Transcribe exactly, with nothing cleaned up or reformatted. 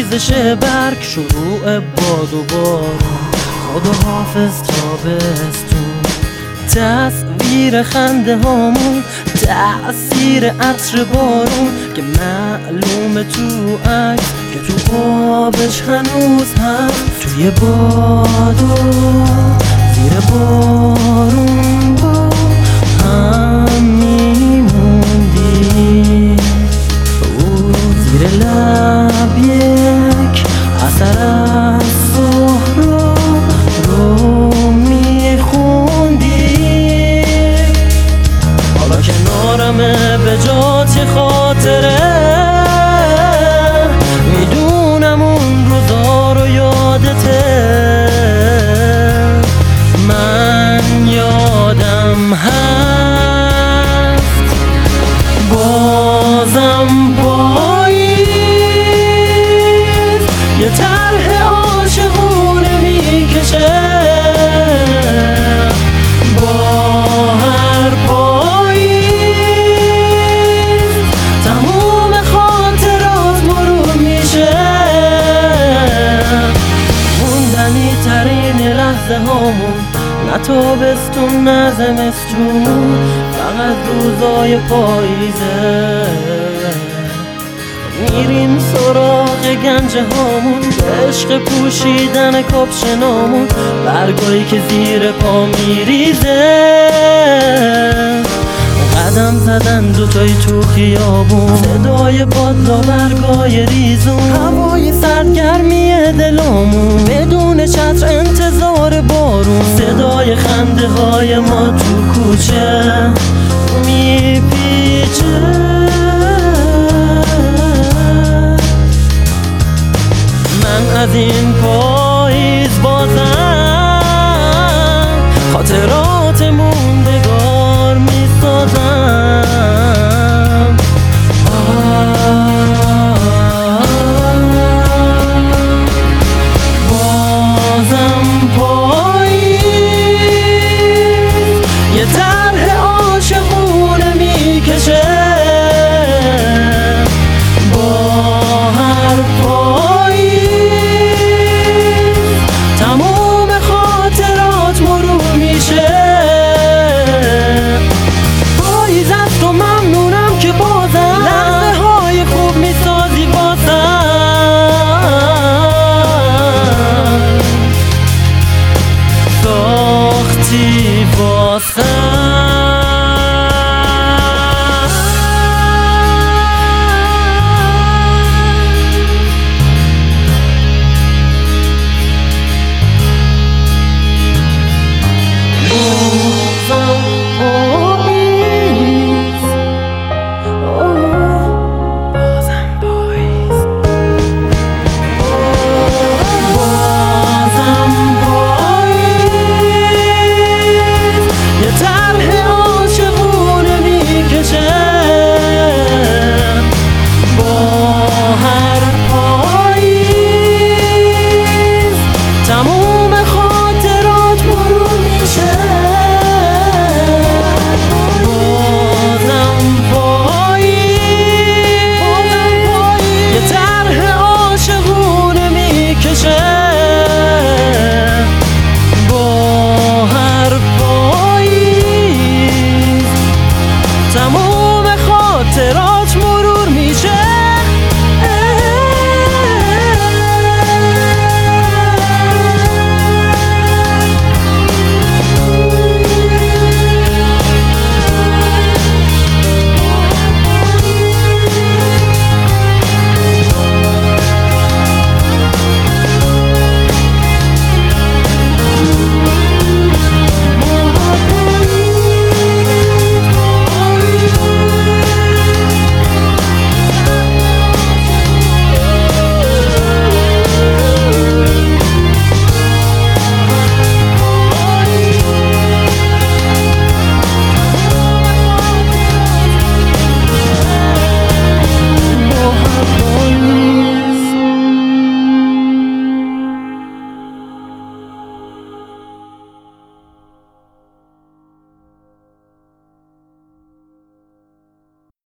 ریزش برگ، شروع باد و بارون، خداحافظ تابستون، تصویر خنده هامون، تأثیر عطر بارون که معلومه تو عکس که تو آبش هنوز هست، توی باد و زیر بارون با هم میموندیم، او زیر لب یک اثر از سهراب رو میخوندیم. حالا کنارمه به جات خاطره، میدونم اون روزا رو یادته، من یادم هست بازم پاییز یه طرح عاشقونه میکشه، با هر پاییز تموم خاطرات مرور میشه، موندنی ترین لحظه هامون، نه تابستون نه زمستون، فقط روزای پاییزه. میریم سراغ گنج هامون، عشق پوشیدن کاپشنامون، برگایی که زیر پا میریزه، قدم زدن دوتایی تو خیابون، صدای بادلا برگای ریزون، هوای سردگرمی دلامون، بدون چتر انتظار بارون، صدای خنده های ما تو کوچه میپیچه. من از این پاییز بازم خاطرات موندگار میسازم. بازم پاییز یه طرح عاشقونه میکشه، با هر پاییز تموم خاطرات مرور میشه. پاییز از تو ممنونم که بازم لحظه های خوب میسازی بازم، ساختی واسه